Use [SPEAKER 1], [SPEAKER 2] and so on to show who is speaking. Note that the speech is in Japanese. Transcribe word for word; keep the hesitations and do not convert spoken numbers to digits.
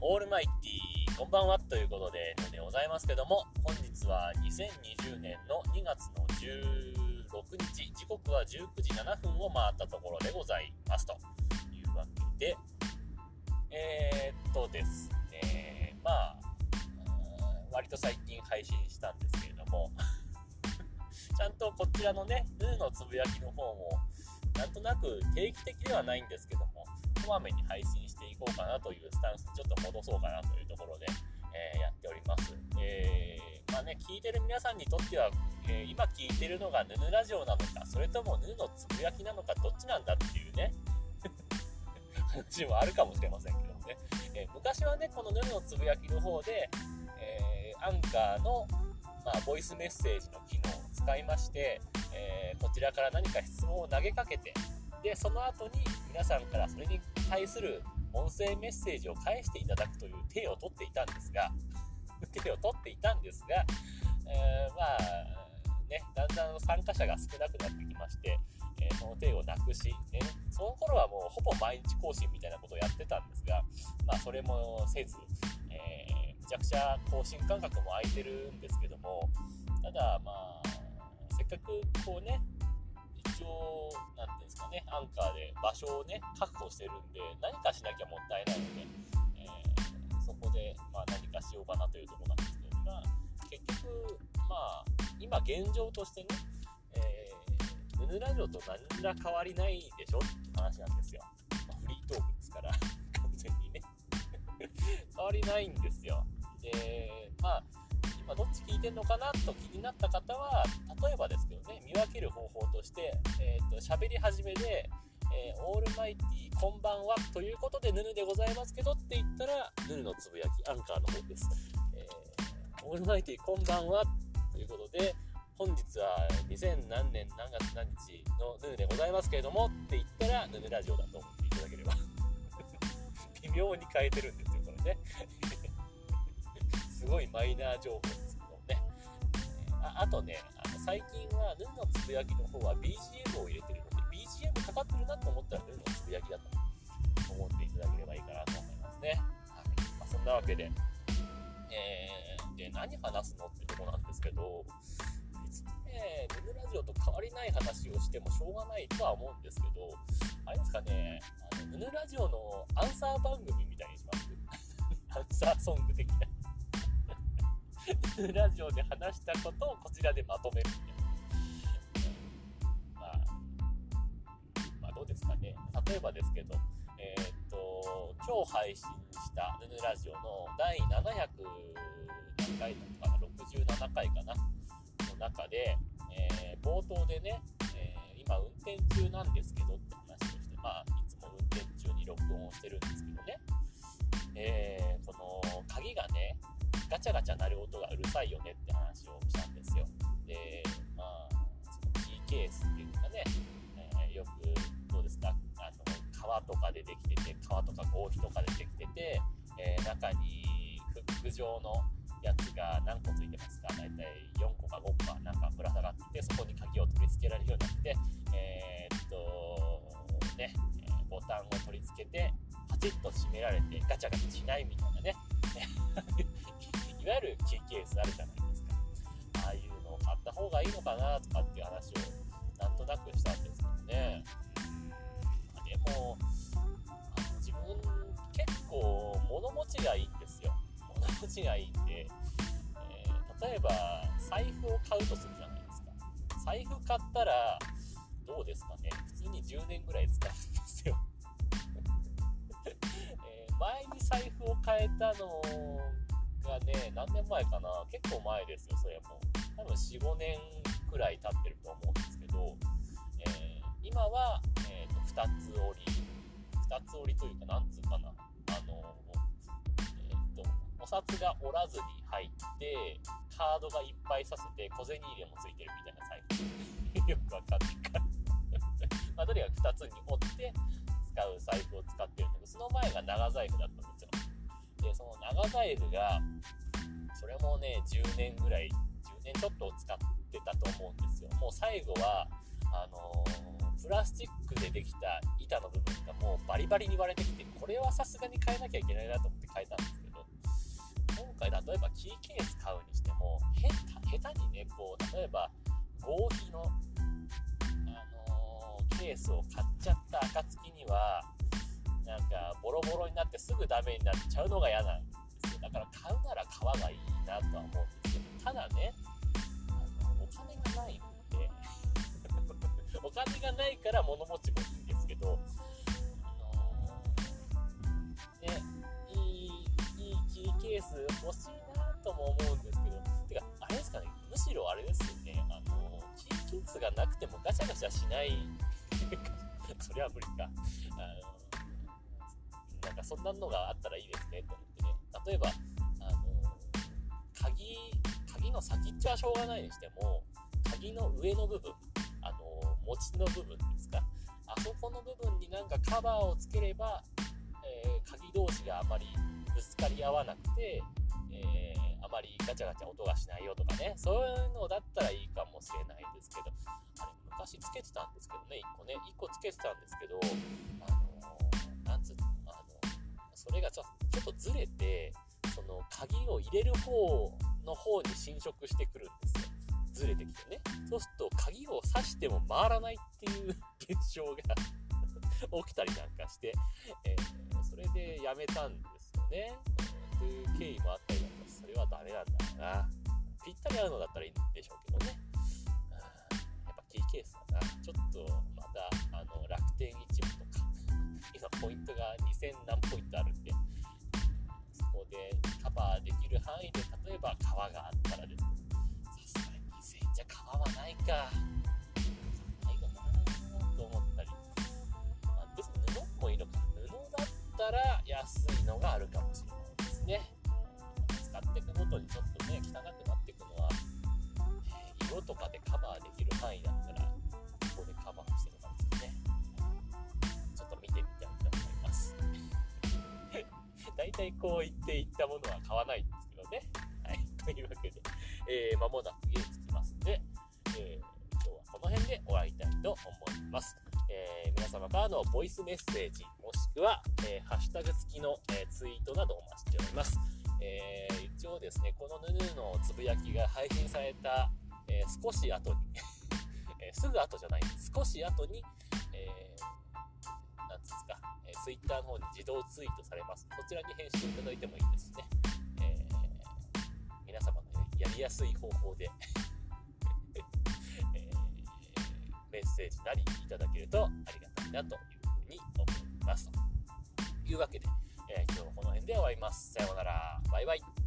[SPEAKER 1] オールマイティーこんばんはということででございますけども、本日はにせんにじゅうねんのにがつのじゅうろくにち、時刻はじゅうくじななふんを回ったところでございますというわけで、えー、っとですねまあ割と最近配信したんですけれどもちゃんとこちらのねヌーのつぶやきの方もなんとなく定期的ではないんですけども、こまめに配信していこうかなというスタンスにちょっと戻そうかなというところで、えー、やっております。えー、まあね、聞いてる皆さんにとっては、えー、今聞いてるのがヌヌラジオなのか、それともヌーのつぶやきなのか、どっちなんだっていうね話もあるかもしれませんけどもね、えー、昔はねこのヌーのつぶやきの方で、えー、アンカーのまあ、ボイスメッセージの機能を使いまして、えー、こちらから何か質問を投げかけて、でその後に皆さんからそれに対する音声メッセージを返していただくという手を取っていたんですが手を取っていたんですが、えー、まあねだんだん参加者が少なくなってきまして、えー、その手をなくし、ね、その頃はもうほぼ毎日更新みたいなことをやってたんですが、まあそれもせず、えーめちゃくちゃ更新間隔も空いてるんですけども、ただまあせっかくこうね一応なんていうんですかねアンカーで場所をね確保してるんで何かしなきゃもったいないので、えー、そこでまあ何かしようかなというところなんですけど、まあ結局まあ今現状としてね、えー、ヌヌラジオと何ら変わりないでしょって話なんですよ。まあ、フリートークですから完全にね変わりないんですよ。でまあ今どっち聞いてんのかなと気になった方は、例えばですけどね見分ける方法として、えー、と喋り始めで、えー、オールマイティこんばんはということでヌヌでございますけどって言ったらヌヌのつぶやきアンカーの方です、えー、オールマイティこんばんはということで本日はにせん何年何月何日のヌヌでございますけれどもって言ったらヌヌラジオだと思っていただければ微妙に変えてるんですよこれねすごいマイナー情報ですけどね。あ, あとねあの最近はヌーのつぶやきの方は ビージーエム を入れてるので ビージーエム かかってるなと思ったらヌーのつぶやきだと思っていただければいいかなと思いますね。はい、まあ、そんなわけで、えー、で何話すのってとこなんですけど、別にねヌヌラジオと変わりない話をしてもしょうがないとは思うんですけど、あれですかねあのヌヌラジオのアンサー番組みたいにしますアンサーソング的なラジオで話したことをこちらでまとめるみたいな、まあ、まあどうですかね。例えばですけど、えー、っと今日配信したヌヌラジオの第ななひゃく何回だったかなろくじゅうななかいかなの中で、えー、冒頭でね、えー、今運転中なんですけどって話をして、まあいつも運転中に録音をしてるんですけどね、えー、この鍵がねガチャガチャ鳴る音がうるさいよねって話をしたんですよ。で、まあそのキーケースっていうかね、えー、よくどうですかあの革とかでできてて革とか合皮とかでできてて、えー、中にフック状のやつが何個ついてますか、だいたいよんこかごこかなんかぶら下がってて、そこに鍵を取り付けられるようになって、えー、っとね、ボタンを取り付けてパチッと閉められてガチャガチャしないみたいなねいわゆるキーケースあるじゃないですか。ああいうのを買った方がいいのかなとかっていう話をなんとなくしたんですけどね。でもあの自分結構物持ちがいいんですよ。物持ちがいいんで、えー、例えば財布を買うとするじゃないですか。財布買ったらどうですかね、普通にじゅうねんぐらい使うんですよ、えー、前に財布を変えたのがね何年前かな、結構前ですよ。それも多分 よん,ご 年くらい経ってると思うんですけど、えー、今は、えー、とふたつ折りふたつ折りというかなんつうかな、あのえー、とお札が折らずに入ってカードがいっぱいさせて小銭入れもついてるみたいな財布よくわかんないからまあとにかくふたつに折って使う財布を使ってるんだけど、その前が長財布だったんですよ。でその長財布がそれもねじゅうねんぐらいじゅうねんちょっと使ってたと思うんですよ。もう最後はあのー、プラスチックでできた板の部分がもうバリバリに割れてきて、これはさすがに変えなきゃいけないなと思って変えたんですけど、今回例えばキーケース買うにしてもへた下手にねこう例えば合皮の、あのー、ケースを買っちゃった暁にはなんかボロボロになってすぐダメになっちゃうのが嫌なんですよ。だから買うなら革がいいなとは思うんですけど、ただねあのお金がないんでお金がないから物持ちもいいんですけど、あのー、ねいいいいキーケース欲しいなとも思うんですけど、てかあれですかね、むしろあれですよね、あのー、キーケースがなくてもガチャガチャしないそれは無理か、あのー、なんかそんなのがあったらいいですねと思ってね。例えばあのー、鍵鍵の先っちょはしょうがないにしても鍵の上の部分、あのー、持ちの部分ですか、あそこの部分になんかカバーをつければ、えー、鍵同士があまりぶつかり合わなくて、えー、あまりガチャガチャ音がしないよとかね、そういうのだったらいいかもしれないですけど、あれ昔つけてたんですけどね、いっこねいっこつけてたんですけど、あのー、なんつうの、あのそれがちょ、ちょっとずれて、その鍵を入れる方の方に侵食してくるんですよ。ずれてきてね。そうすると鍵を挿しても回らないっていう現象が起きたりなんかして、えー、それでやめたんですよね。という経緯もあったりなんか、それはダメなんだろうな。ぴったり合うのだったらいいんでしょうけどね。やっぱキーケースだな。ちょっとまたあの楽天市場とか今ポイントがにせん何ポイントあるんで、そこでカバーできる範囲で例えば革があったらですね、さすがににせんえんじゃ革はないかないかなと思ったり、まあ、別に布もいいのか、布だったら安いのがあるかもしれないですね。使っていくごとにちょっとね汚くなっていくのは、えー、色とかでカバーできる範囲だったらここでカバーしてるかもですね。ちょっと見てみたいと思いますだいたいこう言っていったものは買わないんですけどね。はい、というわけで、えー、間もなく家に着きますんで、えー、今日はこの辺で終わりたいと思います。えー、皆様からのボイスメッセージもしくは、えー、ハッシュタグ付きの、えー、ツイートなどお待ちしております。えー、一応ですね、このヌヌのつぶやきが配信された、えー、少し後に、えー、すぐ後じゃない、少し後に、えー、なんつうんですか、えー、Twitter の方に自動ツイートされます。そちらに返信いただいてもいいですね。えー、皆様のやりやすい方法で、えー、メッセージなりいただけるとありがたいなというふうに思います。というわけで、えー、今日はこの辺で終わります。さようなら。バイバイ。